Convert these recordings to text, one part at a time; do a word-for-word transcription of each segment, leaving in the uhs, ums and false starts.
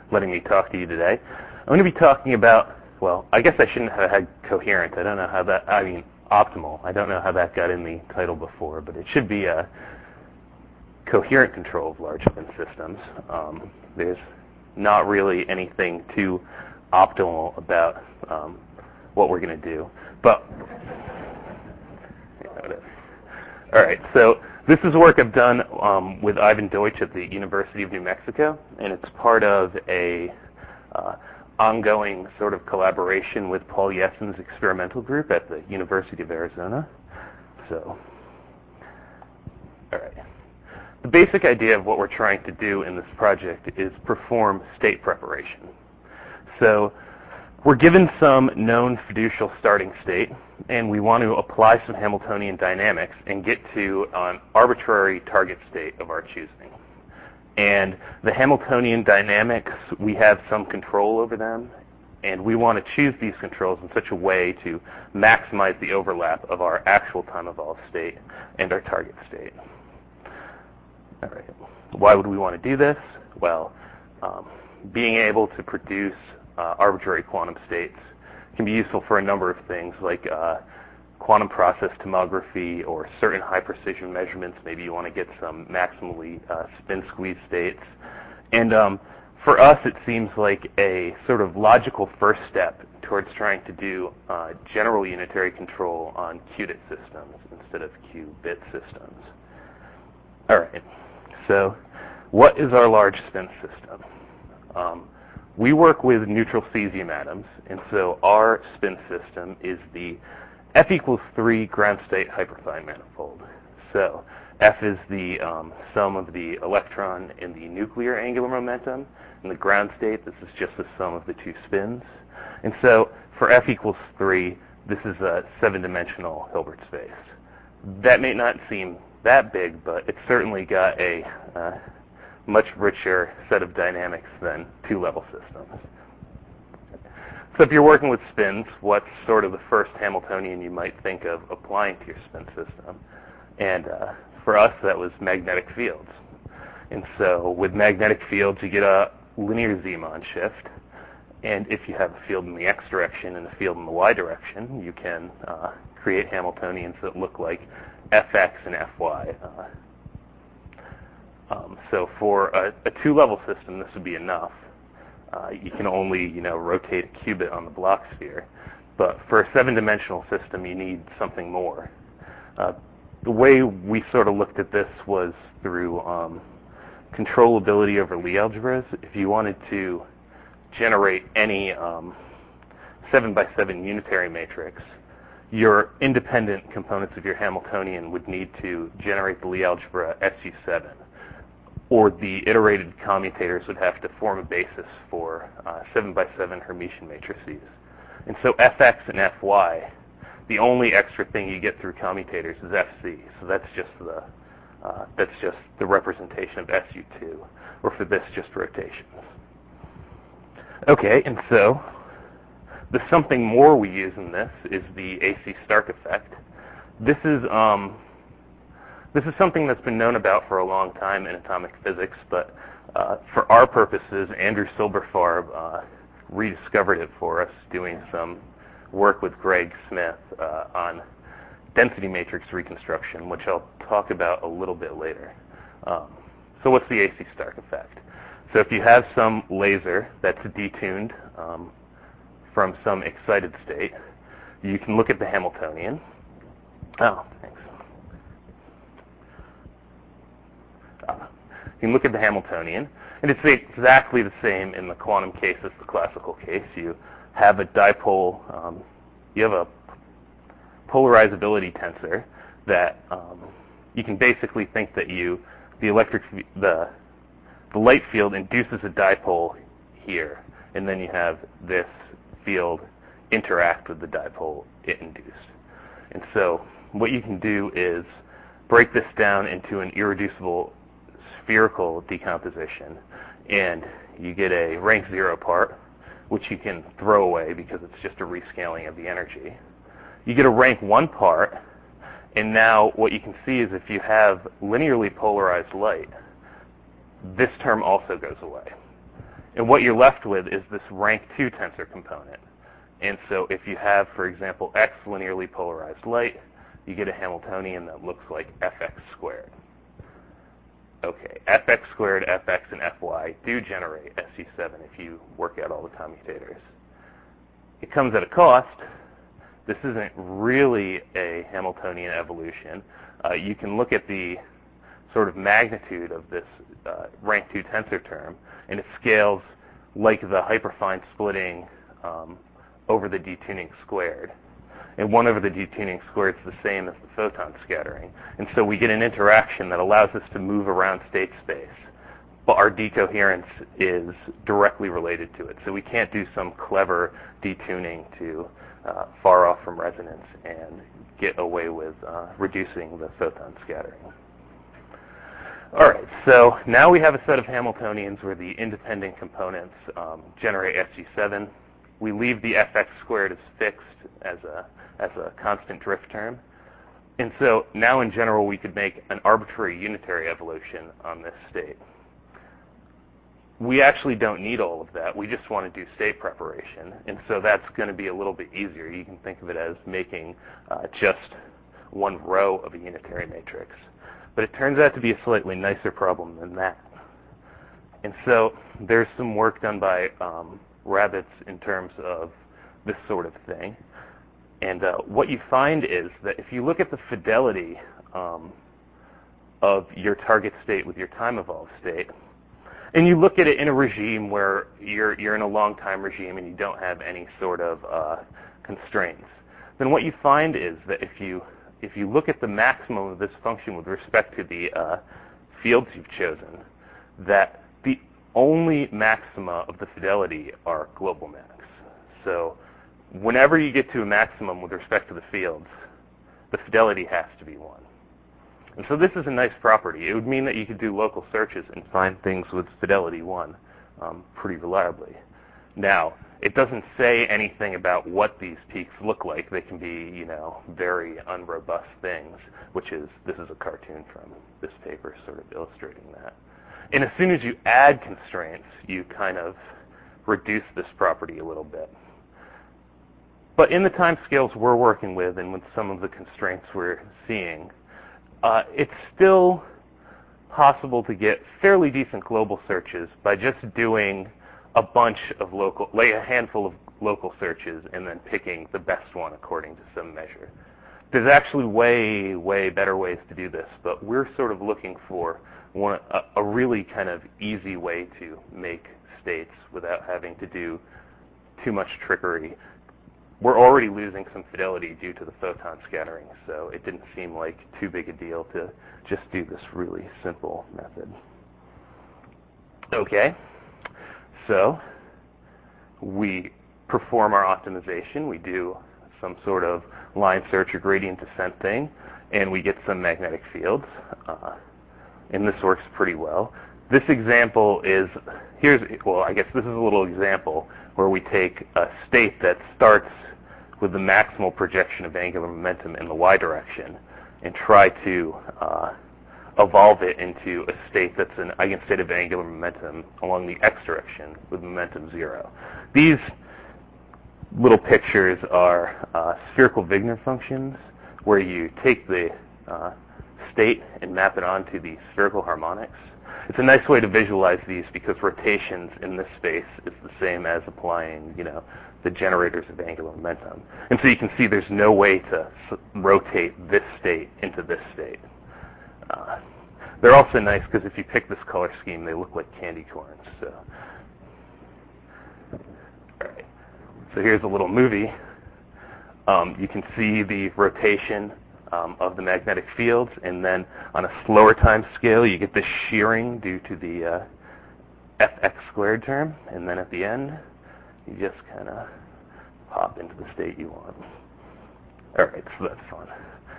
letting me talk to you today. I'm going to be talking about, well, I guess I shouldn't have had coherent. I don't know how that, I mean, optimal. I don't know how that got in the title before, but it should be a coherent control of large spin systems. Um, there's not really anything too optimal about um, what we're going to do. But, all right, so this is work I've done um, with Ivan Deutsch at the University of New Mexico, and it's part of a uh, ongoing sort of collaboration with Paul Yessen's experimental group at the University of Arizona. So, all right. The basic idea of what we're trying to do in this project is perform state preparation. So we're given some known fiducial starting state, and we want to apply some Hamiltonian dynamics and get to an arbitrary target state of our choosing. And the Hamiltonian dynamics, we have some control over them, and we want to choose these controls in such a way to maximize the overlap of our actual time-evolved state and our target state. All right. Why would we want to do this? Well, um, being able to produce uh, arbitrary quantum states can be useful for a number of things, like uh, quantum process tomography or certain high-precision measurements. Maybe you want to get some maximally uh, spin-squeeze states. And um, for us, it seems like a sort of logical first step towards trying to do uh, general unitary control on qubit systems instead of qubit systems. All right. So what is our large spin system? Um, we work with neutral cesium atoms, and so our spin system is the F equals three ground state hyperfine manifold. So F is the um, sum of the electron and the nuclear angular momentum. In the ground state, this is just the sum of the two spins. And so for F equals three, this is a seven-dimensional Hilbert space. That may not seem that big, but it's certainly got a uh, much richer set of dynamics than two-level systems. So if you're working with spins, what's sort of the first Hamiltonian you might think of applying to your spin system? And uh, for us, that was magnetic fields. And so with magnetic fields, you get a linear Zeeman shift. And if you have a field in the x direction and a field in the y direction, you can uh, create Hamiltonians that look like Fx and Fy. Uh, um, so for a, a two-level system, this would be enough. Uh, you can only, you know, rotate a qubit on the Bloch sphere. But for a seven-dimensional system, you need something more. Uh, the way we sort of looked at this was through um, controllability over Lie algebras. If you wanted to generate any um, seven by seven unitary matrix, your independent components of your Hamiltonian would need to generate the Lie algebra S U seven, or the iterated commutators would have to form a basis for uh, seven by seven Hermitian matrices. And so Fx and Fy, the only extra thing you get through commutators is Fc. So that's just the uh, that's just the representation of S U two, or for this, just rotations. Okay, and so the something more we use in this is the A C Stark effect. This is um, this is something that's been known about for a long time in atomic physics, but uh, for our purposes, Andrew Silberfarb uh, rediscovered it for us, doing some work with Greg Smith uh, on density matrix reconstruction, which I'll talk about a little bit later. Um, so what's the A C Stark effect? So if you have some laser that's detuned um, from some excited state, you can look at the Hamiltonian. Oh, thanks. Uh, you can look at the Hamiltonian, and it's exactly the same in the quantum case as the classical case. You have a dipole, um, you have a polarizability tensor that um, you can basically think that you, the electric, the the light field induces a dipole here, and then you have this field interact with the dipole it induced. And so what you can do is break this down into an irreducible spherical decomposition, and you get a rank zero part, which you can throw away because it's just a rescaling of the energy. You get a rank one part, and now what you can see is if you have linearly polarized light, this term also goes away. And what you're left with is this rank two tensor component. And so if you have, for example, X linearly polarized light, you get a Hamiltonian that looks like Fx squared. Okay, Fx squared, Fx, and Fy do generate S U seven if you work out all the commutators. It comes at a cost. This isn't really a Hamiltonian evolution. Uh, you can look at the sort of magnitude of this uh, rank two tensor term, and it scales like the hyperfine splitting um, over the detuning squared. And one over the detuning squared is the same as the photon scattering. And so we get an interaction that allows us to move around state space. But our decoherence is directly related to it. So we can't do some clever detuning to uh, far off from resonance and get away with uh, reducing the photon scattering. All right, so now we have a set of Hamiltonians where the independent components um, generate S G seven. We leave the Fx squared as fixed as a, as a constant drift term. And so now in general we could make an arbitrary unitary evolution on this state. We actually don't need all of that. We just want to do state preparation. And so that's going to be a little bit easier. You can think of it as making uh, just one row of a unitary matrix. But it turns out to be a slightly nicer problem than that. And so there's some work done by um, Rabitz in terms of this sort of thing. And uh, what you find is that if you look at the fidelity um, of your target state with your time-evolved state, and you look at it in a regime where you're, you're in a long time regime and you don't have any sort of uh, constraints, then what you find is that if you, if you look at the maximum of this function with respect to the uh, fields you've chosen, that the only maxima of the fidelity are global max. So whenever you get to a maximum with respect to the fields, the fidelity has to be one. And so this is a nice property. It would mean that you could do local searches and find things with fidelity one um, pretty reliably. Now, it doesn't say anything about what these peaks look like. They can be, you know, very unrobust things, which is, this is a cartoon from this paper sort of illustrating that. And as soon as you add constraints, you kind of reduce this property a little bit. But in the timescales we're working with and with some of the constraints we're seeing, uh, it's still possible to get fairly decent global searches by just doing a bunch of local, like a handful of local searches and then picking the best one according to some measure. There's actually way, way better ways to do this, but we're sort of looking for one, a, a really kind of easy way to make states without having to do too much trickery. We're already losing some fidelity due to the photon scattering, so it didn't seem like too big a deal to just do this really simple method. Okay, so we perform our optimization. We do some sort of line search or gradient descent thing, and we get some magnetic fields. Uh, and this works pretty well. This example is, here's, well, I guess this is a little example where we take a state that starts with the maximal projection of angular momentum in the y direction and try to uh, evolve it into a state that's an eigenstate of angular momentum along the x direction with momentum zero. These little pictures are uh, spherical Wigner functions where you take the uh, state and map it onto the spherical harmonics. It's a nice way to visualize these because rotations in this space is the same as applying, you know, the generators of angular momentum. And so you can see there's no way to s rotate this state into this state. Uh, they're also nice because if you pick this color scheme, they look like candy corns. So, all right. So here's a little movie. Um, you can see the rotation um, of the magnetic fields, and then on a slower time scale, you get the shearing due to the uh, Fx squared term, and then at the end, you just kind of pop into the state you want. All right, so that's fun.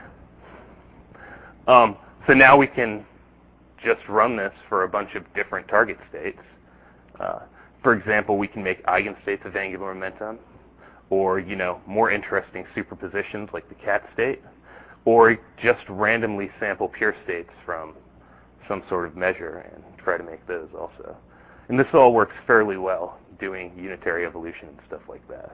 Um, so now we can just run this for a bunch of different target states. Uh, for example, we can make eigenstates of angular momentum, or, you know, more interesting superpositions like the cat state, or just randomly sample pure states from some sort of measure and try to make those also. And this all works fairly well doing unitary evolution and stuff like that.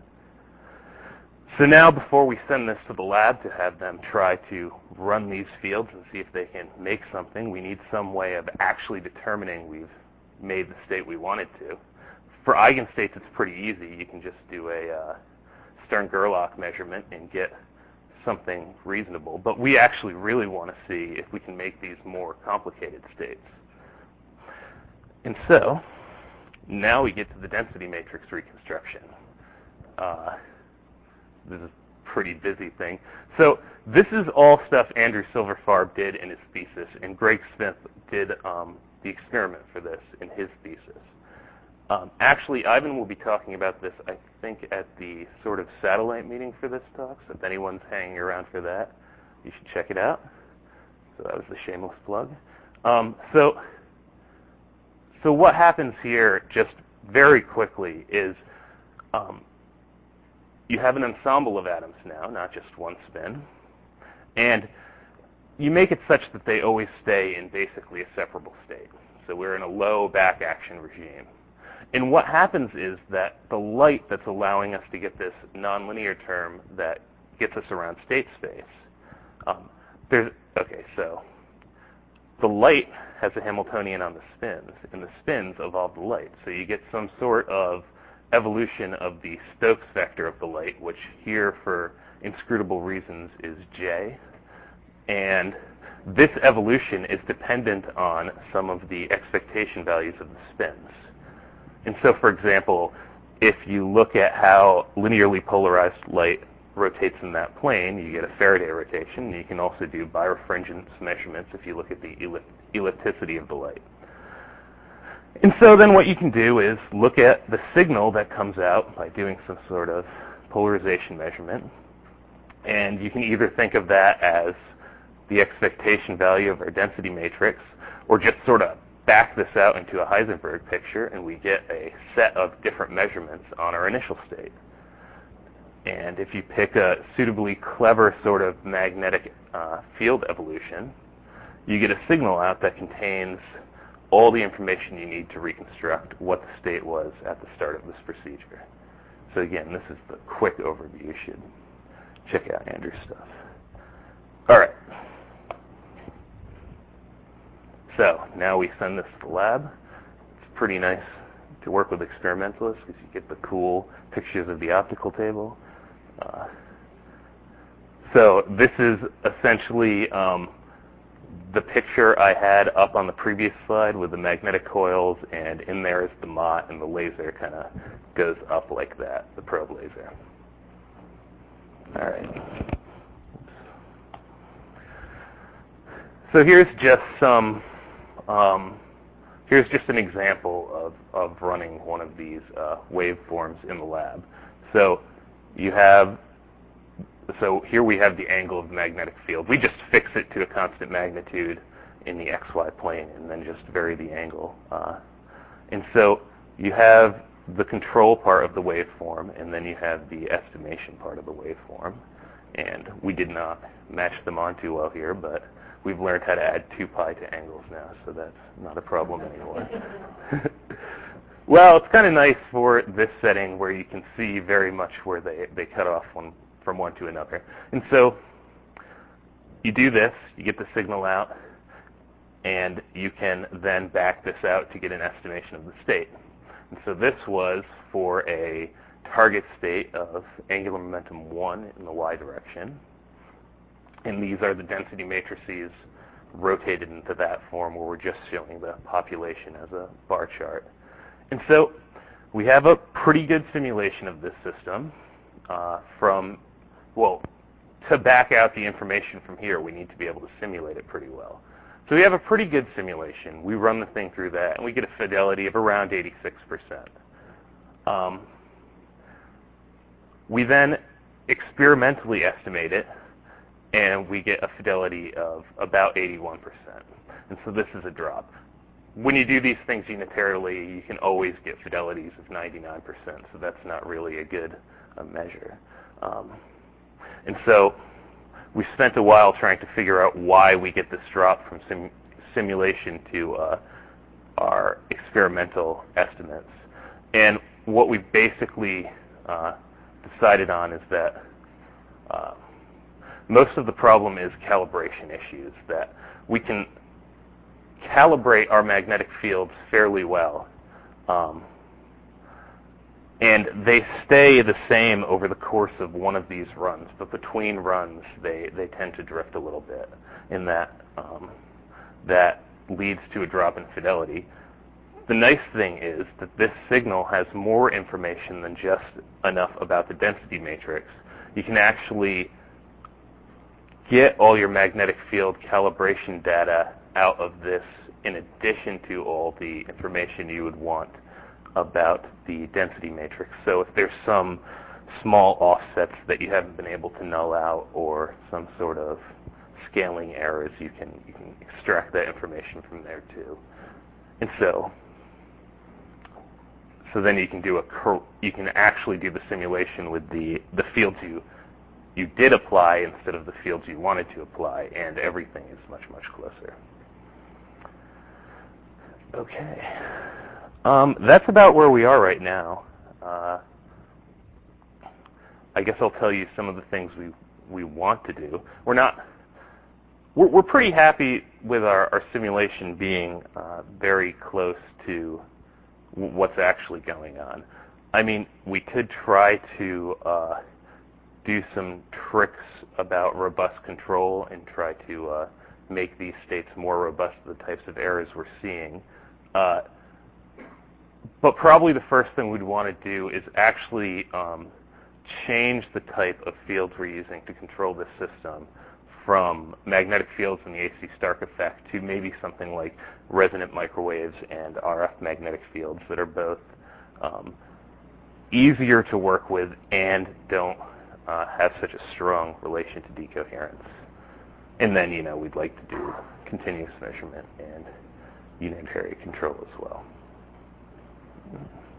So now before we send this to the lab to have them try to run these fields and see if they can make something, we need some way of actually determining we've made the state we wanted to. For eigenstates, it's pretty easy. You can just do a uh, Stern-Gerlach measurement and get something reasonable. But we actually really want to see if we can make these more complicated states. And so now we get to the density matrix reconstruction. Uh, This is a pretty busy thing. So this is all stuff Andrew Silverfarb did in his thesis, and Greg Smith did um, the experiment for this in his thesis. Um, actually, Ivan will be talking about this, I think, at the sort of satellite meeting for this talk, so if anyone's hanging around for that, you should check it out. So that was the shameless plug. Um, so, so what happens here, just very quickly, is um, you have an ensemble of atoms now, not just one spin, and you make it such that they always stay in basically a separable state. So we're in a low back action regime. And what happens is that the light that's allowing us to get this nonlinear term that gets us around state space, um, there's, okay, so the light has a Hamiltonian on the spins, and the spins evolve the light. So you get some sort of evolution of the Stokes vector of the light, which here for inscrutable reasons is J. And this evolution is dependent on some of the expectation values of the spins. And so, for example, if you look at how linearly polarized light rotates in that plane, you get a Faraday rotation. And you can also do birefringence measurements if you look at the ellipticity of the light. And so then what you can do is look at the signal that comes out by doing some sort of polarization measurement. And you can either think of that as the expectation value of our density matrix, or just sort of back this out into a Heisenberg picture, and we get a set of different measurements on our initial state. And if you pick a suitably clever sort of magnetic uh, field evolution, you get a signal out that contains all the information you need to reconstruct what the state was at the start of this procedure. So again, this is the quick overview. You should check out Andrew's stuff. All right. So now we send this to the lab. It's pretty nice to work with experimentalists because you get the cool pictures of the optical table. Uh, so this is essentially um, the picture I had up on the previous slide with the magnetic coils, and in there is the M O T, and the laser kind of goes up like that, the probe laser. All right. So here's just some, um, here's just an example of, of running one of these uh, waveforms in the lab. So you have, so here we have the angle of the magnetic field. We just fix it to a constant magnitude in the X Y plane and then just vary the angle. Uh, and so you have the control part of the waveform, and then you have the estimation part of the waveform. And we did not match them on too well here, but we've learned how to add two pi to angles now, so that's not a problem anymore. Well, it's kind of nice for this setting where you can see very much where they, they cut off one, from one to another. And so you do this, you get the signal out, and you can then back this out to get an estimation of the state. And so this was for a target state of angular momentum one in the y direction. And these are the density matrices rotated into that form where we're just showing the population as a bar chart. And so we have a pretty good simulation of this system uh, from, well, to back out the information from here, we need to be able to simulate it pretty well. So we have a pretty good simulation. We run the thing through that, and we get a fidelity of around eighty-six percent. Um, we then experimentally estimate it, and we get a fidelity of about eighty-one percent. And so this is a drop. When you do these things unitarily, you can always get fidelities of ninety-nine percent, so that's not really a good uh, measure. Um, and so we spent a while trying to figure out why we get this drop from sim simulation to uh, our experimental estimates. And what we basically uh, decided on is that uh, most of the problem is calibration issues, that we can calibrate our magnetic fields fairly well. Um, and they stay the same over the course of one of these runs, but between runs they, they tend to drift a little bit, in that um, that leads to a drop in fidelity. The nice thing is that this signal has more information than just enough about the density matrix. You can actually get all your magnetic field calibration data out of this in addition to all the information you would want about the density matrix. So if there's some small offsets that you haven't been able to null out, or some sort of scaling errors, you can you can extract that information from there too. And so so then you can do a cor you can actually do the simulation with the the fields you you did apply instead of the fields you wanted to apply, and everything is much much closer. Okay. Um, that's about where we are right now. Uh, I guess I'll tell you some of the things we we want to do. We're not. We're, we're pretty happy with our, our simulation being uh, very close to w what's actually going on. I mean, we could try to uh, do some tricks about robust control and try to uh, make these states more robust to the types of errors we're seeing. Uh, But probably the first thing we'd want to do is actually um, change the type of fields we're using to control this system from magnetic fields and the A C Stark effect to maybe something like resonant microwaves and R F magnetic fields that are both um, easier to work with and don't uh, have such a strong relation to decoherence. And then, you know, we'd like to do continuous measurement and univariate control as well.